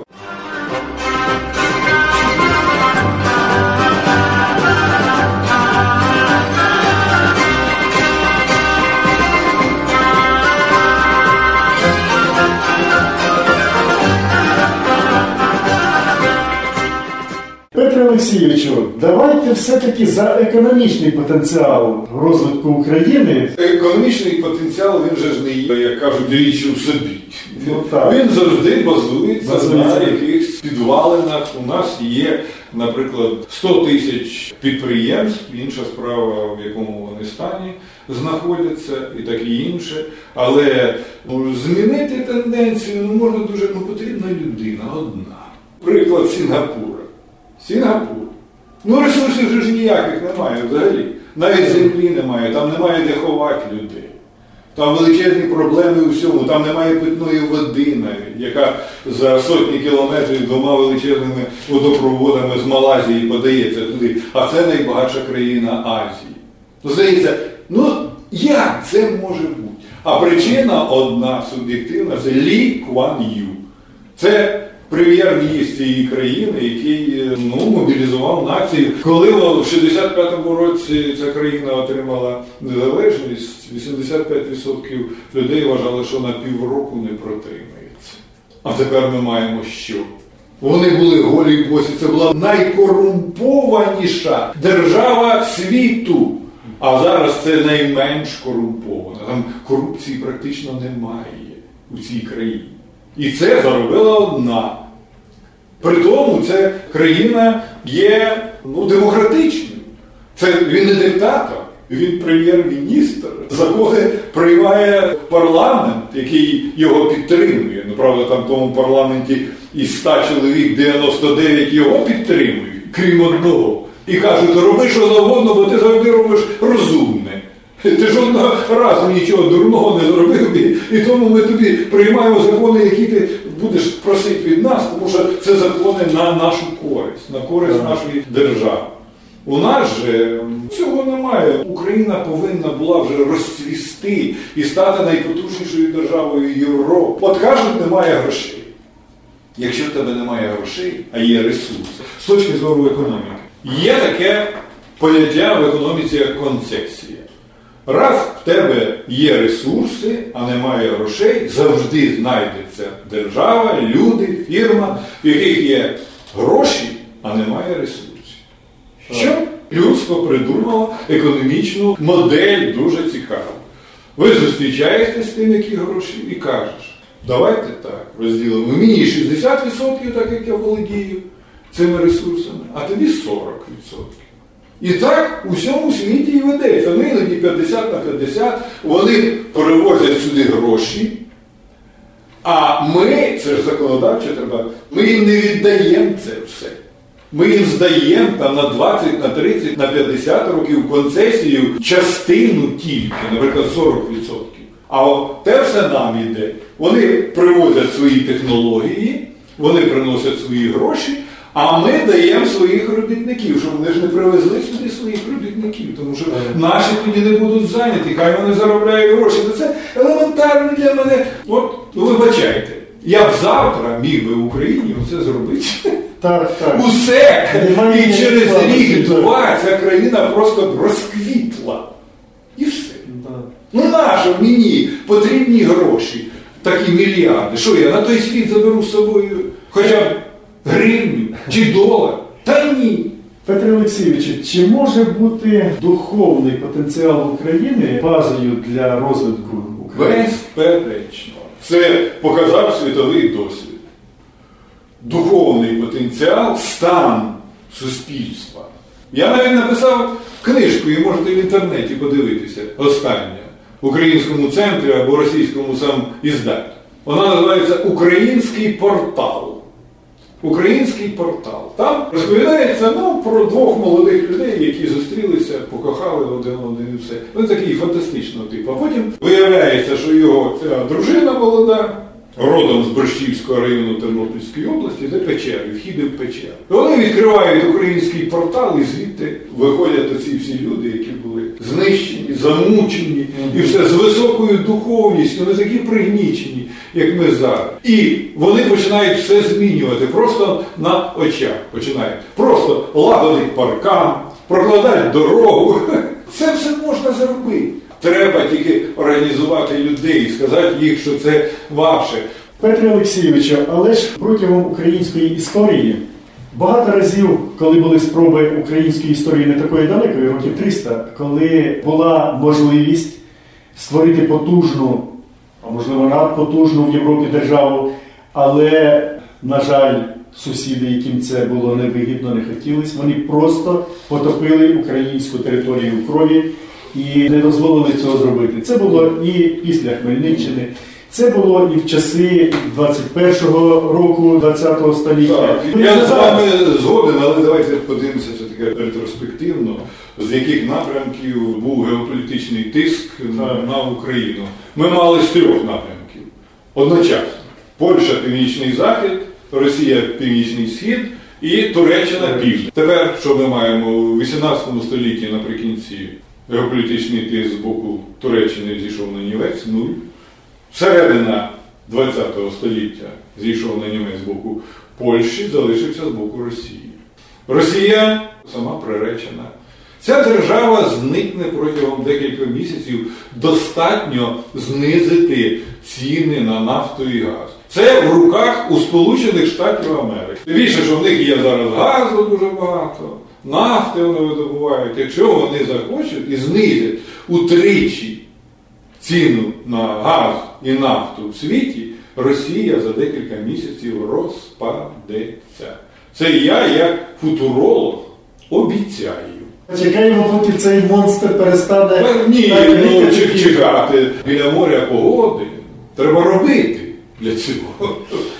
Петре Олексійовичу, давайте все-таки за економічний потенціал розвитку України. Економічний потенціал, він же ж не є, як кажуть, річчю в собі. Ну, так. Він завжди базується на якихось підвалинах. У нас є, наприклад, 100 тисяч підприємств, інша справа, в якому вони стані знаходяться і таке інше. Але змінити тенденцію можна дуже, потрібна людина одна. Приклад Сінгапура. Сінгапур. Ресурсів ж ніяких немає взагалі. Навіть землі немає, там немає де ховати людей. Там величезні проблеми у всьому, там немає питної води навіть, яка за сотні кілометрів двома величезними водопроводами з Малайзії подається туди. А це найбагатша країна Азії. Здається, як це може бути? А причина одна суб'єктивна – це Лі Куан Ю. Це прем'єр-міністр цієї країни, який мобілізував націю. Коли в 65-му році ця країна отримала незалежність, 85% людей вважали, що на півроку не протримається. А тепер ми маємо що? Вони були голі босі. Це була найкорумпованіша держава світу. А зараз це найменш корумпована. Там корупції практично немає у цій країні. І це заробила одна. При тому ця країна є демократичною. Він не диктатор, він прем'єр-міністр. Закони приймає парламент, який його підтримує. Правда, там в тому парламенті із 100 чоловік 99 його підтримують, крім одного. І кажуть, роби що завгодно, бо ти завжди робиш розумне. Ти жодного разу нічого дурного не зробив, і тому ми тобі приймаємо закони, які ти будеш просити від нас, тому що це закони на нашу користь, на користь нашої держави. У нас же цього немає. Україна повинна була вже розцвісти і стати найпотужнішою державою Європи. От кажуть, немає грошей. Якщо в тебе немає грошей, а є ресурси, з точки зору економіки, є таке поняття в економіці як концесія. Раз в тебе є ресурси, а немає грошей, завжди знайдеться держава, люди, фірма, в яких є гроші, а немає ресурсів. Що? Людство придумало економічну модель дуже цікаву. Ви зустрічаєтесь з тим, які гроші, і кажеш, давайте так розділимо. Мені 60%, так як я володію цими ресурсами, а тобі 40%. І так у всьому світі і ведеться. Ну, іноді 50 на 50, вони перевозять сюди гроші, а ми, це ж законодавче треба, ми їм не віддаємо це все. Ми їм здаємо там на 20, на 30, на 50 років концесію частину тільки, наприклад, 40%. А те все нам йде. Вони привозять свої технології, вони приносять свої гроші, а ми даємо своїх робітників, щоб вони ж не привезли сюди своїх робітників, тому що наші тоді не будуть зайняті, хай вони заробляють гроші. Це елементарно для мене. От, вибачайте, я б завтра міг би в Україні оце зробити. Так. Усе! І через рік-два ця країна просто б розквітла. І все. Нащо мені потрібні гроші, такі мільярди? Що я на той світ заберу з собою хоча б гривню чи долар? Та ні. Петре Олексійовичу, чи може бути духовний потенціал України базою для розвитку України? Безперечно. Це показав світовий досвід. Духовний потенціал, стан суспільства. Я навіть написав книжку, її можете в інтернеті подивитися, остання, в українському центрі або російському самізданні. Вона називається «Український портал». Український портал. Там розповідається про двох молодих людей, які зустрілися, покохали один і все. Він такий фантастичного типу. А потім виявляється, що його ця дружина молода, родом з Борщівського району Тернопільської області, де печери, вхіди в печери. Вони відкривають український портал, і звідти виходять оці всі люди, які були знищені, замучені, і все з високою духовністю, не такі пригнічені, як ми зараз. І вони починають все змінювати, просто на очах починають. Просто лагодить паркан, прокладають дорогу. Це все можна зробити. Треба тільки організувати людей, сказати їх, що це ваше. Петре Олексійовичу, але ж протягом української історії Багато разів, коли були спроби української історії не такої далекої, років 300, коли була можливість створити потужну, а можливо надпотужну в Європі державу, але, на жаль, сусіди, яким це було невигідно, не хотілось, вони просто потопили українську територію в крові і не дозволили цього зробити. Це було і після Хмельниччини, це було і в часи 21-го року, 20-го століття. Я з вами згоден, але давайте подивимося все-таки ретроспективно, з яких напрямків був геополітичний тиск на Україну. Ми мали з 3 напрямків одночасно. Польща – Північний Захід, Росія – Північний Схід і Туреччина – Південь. Тепер, що ми маємо у 18 столітті наприкінці, геополітичний тиск з боку Туреччини зійшов на нівець, 0. Середина 20-го століття зійшов на німець з боку Польщі, залишився з боку Росії. Росія сама приречена. Ця держава зникне протягом декількох місяців, достатньо знизити ціни на нафту і газ. Це в руках у Сполучених Штатів Америки. Більше, що в них є зараз газу дуже багато, нафти вони видобувають. Якщо вони захочуть і знизять утричі ціну на газ і нафту в світі, Росія за декілька місяців розпадеться. Це я, як футуролог, обіцяю. Чекаємо, поки цей монстр перестане... Ні, чекати. Біля моря погоди треба робити для цього.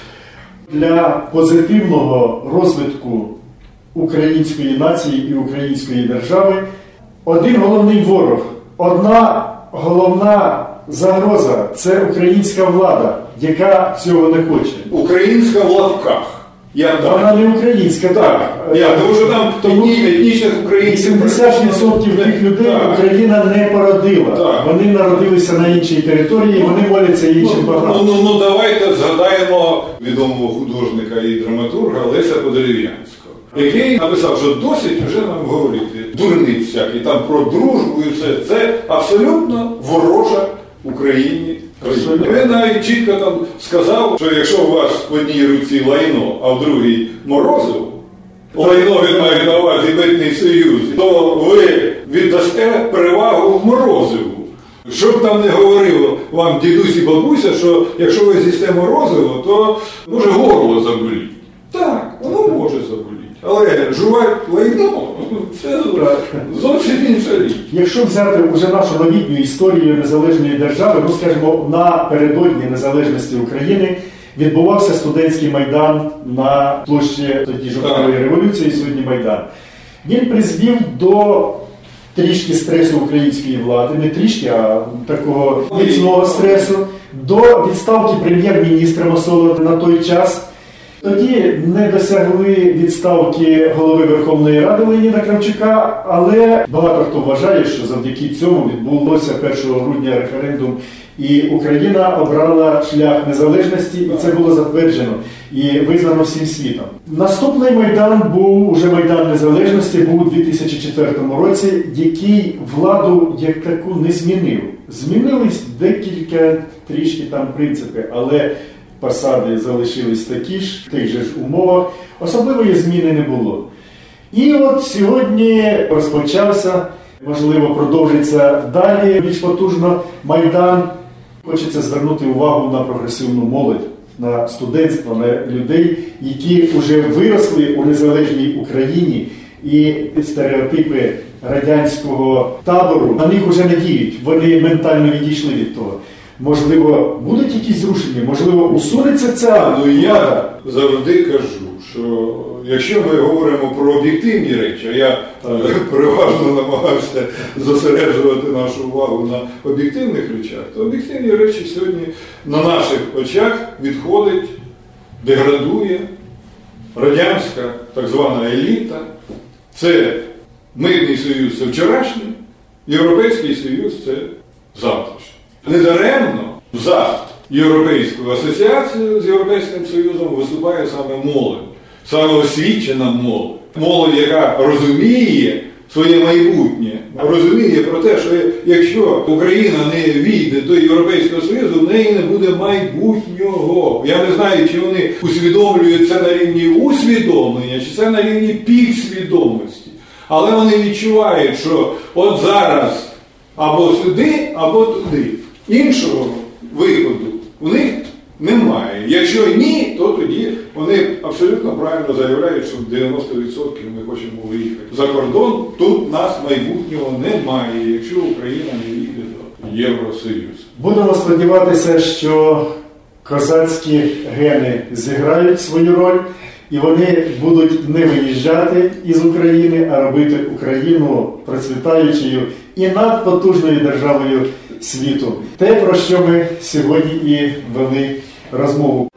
Для позитивного розвитку української нації і української держави один головний ворог, одна головна загроза – це українська влада, яка цього не хоче. Українська в лапках. Вона не українська, так. Тому що там етнічних українців... 80% тих людей Україна не породила. Так. Вони народилися на іншій території, вони моляться іншим богам. Ну, давайте згадаємо відомого художника і драматурга Леся Подерев'янського, який написав, що досить вже нам говорити дурниць всякі, там про дружбу і все. Це абсолютно ворожа Україні. Він навіть чітко там сказав, що якщо у вас в одній руці лайно, а в другій морозиво, лайно він має на увазі Митний Союз, то ви віддасте перевагу морозиву. Щоб там не говорило вам дідусь і бабуся, що якщо ви з'їсте морозиво, то може горло заболіть. Так, воно може заболіти. Але жувати лайно – це зовсім інша річ. Якщо взяти вже нашу новітню історію незалежної держави, ну, скажімо, напередодні незалежності України відбувався студентський майдан на площі тоді жовтневої революції, сьогодні Майдан. Він призвів до трішки стресу української влади, не трішки, а такого міцного стресу, до відставки прем'єр-міністра Мосолова на той час. Тоді не досягли відставки голови Верховної Ради Леоніда Кравчука, але багато хто вважає, що завдяки цьому відбулося 1 грудня референдум, і Україна обрала шлях незалежності, і це було затверджено і визнано всім світом. Наступний Майдан був, уже Майдан Незалежності, був у 2004 році, який владу як таку не змінив. Змінились декілька трішки там принципи, але посади залишились такі ж, в тих же ж умовах, особливої зміни не було. І от сьогодні розпочався, можливо, продовжиться далі більш потужно Майдан. Хочеться звернути увагу на прогресивну молодь, на студентство, на людей, які вже виросли у незалежній Україні, і стереотипи радянського табору на них вже не діють, вони ментально відійшли від того. Можливо, будуть якісь зрушення, можливо, усунеться ця влада? Я завжди кажу, що якщо ми говоримо про об'єктивні речі, а я переважно намагався зосереджувати нашу увагу на об'єктивних речах, то об'єктивні речі сьогодні на наших очах відходить, деградує радянська так звана еліта. Це Митний Союз – це вчорашній, Європейський Союз – це завтрашній. Недаремно за Європейську асоціацію з Європейським Союзом виступає саме молодь, саме освічена молодь. Молодь, яка розуміє своє майбутнє, розуміє про те, що якщо Україна не війде до Європейського Союзу, в неї не буде майбутнього. Я не знаю, чи вони усвідомлюють це на рівні усвідомлення, чи це на рівні підсвідомості. Але вони відчувають, що от зараз або сюди, або туди. Іншого виходу в них немає. Якщо ні, то тоді вони абсолютно правильно заявляють, що 90% ми хочемо виїхати за кордон. Тут нас майбутнього немає, якщо Україна не війде до Євросоюзу. Будемо сподіватися, що козацькі гени зіграють свою роль, і вони будуть не виїжджати із України, а робити Україну процвітаючою і надпотужною державою світу. Те, про що ми сьогодні і вели розмову.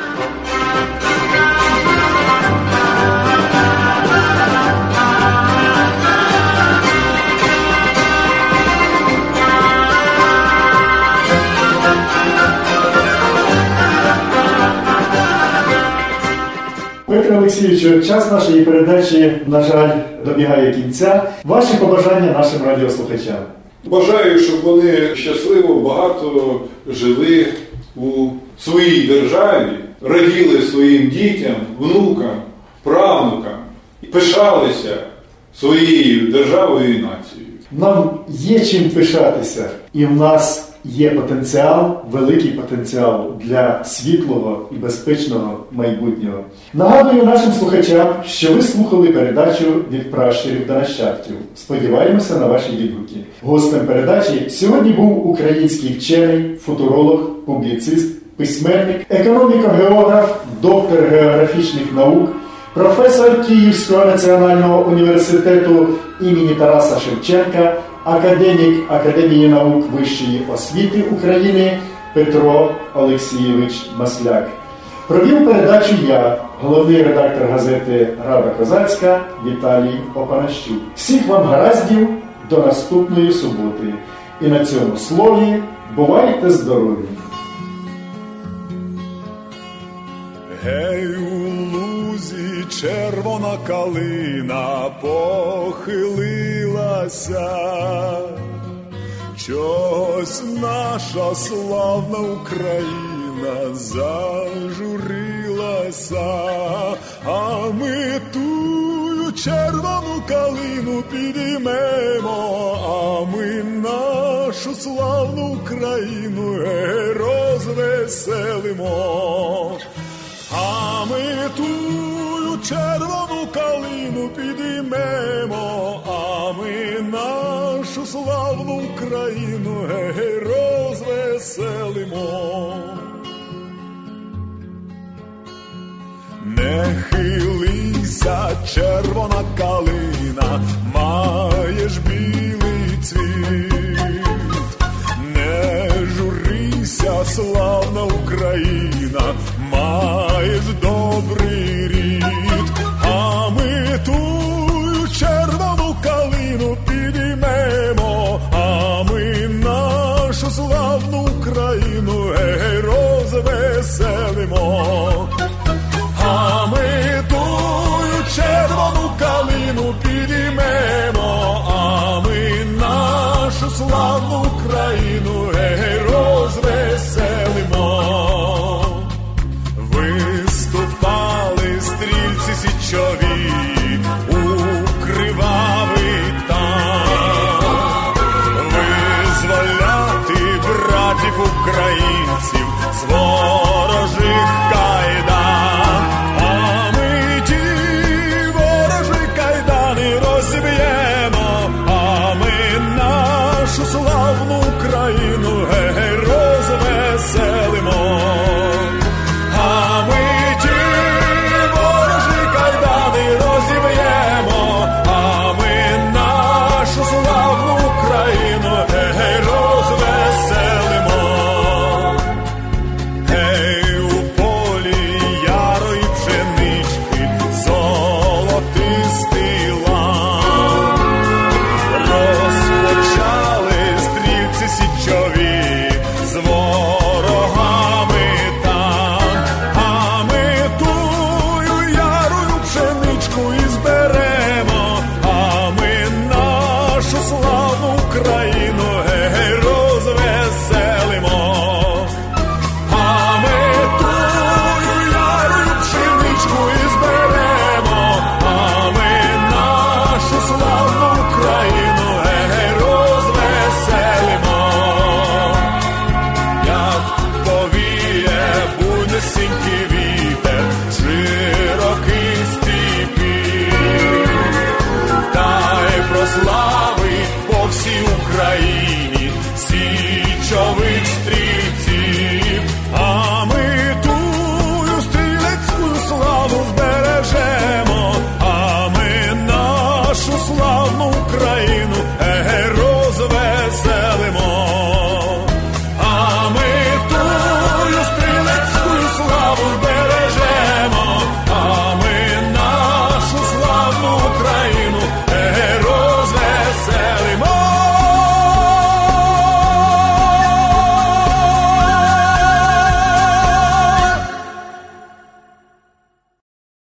Петре Олексійовичу, час нашої передачі, на жаль, добігає кінця. Ваші побажання нашим радіослухачам. Бажаю, щоб вони щасливо, багато жили у своїй державі, раділи своїм дітям, внукам, правнукам, пишалися своєю державою і нацією. Нам є чим пишатися, і в нас є потенціал, великий потенціал для світлого і безпечного майбутнього. Нагадую нашим слухачам, що ви слухали передачу «Від пращурів до нащадків». Сподіваємося на ваші відгуки. Гостем передачі сьогодні був український вчений, футуролог, публіцист, письменник, економіко-географ, доктор географічних наук, професор Київського національного університету імені Тараса Шевченка, академік Академії наук Вищої освіти України Петро Олексійович Масляк. Провів передачу я, головний редактор газети «Рада Козацька» Віталій Опанащук. Всіх вам гараздів до наступної суботи. І на цьому слові бувайте здорові! Гей, у лузі червона калина похилилася, чогось наша славна Україна зажурилася, а ми тую червону калину підіймемо, а ми нашу славну Україну розвеселимо. А ми тую червону калину підіймемо, а ми нашу славну Україну розвеселимо. Не хилися, червона калина, маєш білий цвіт. Не журися, славна Україна, маєш добрий рід. А ми тую червону калину підіймемо, а ми нашу славну Україну розвеселимо. А ми тую червону калину підіймемо, а ми нашу славну Україну розвеселимо. Виступали стрільці січові,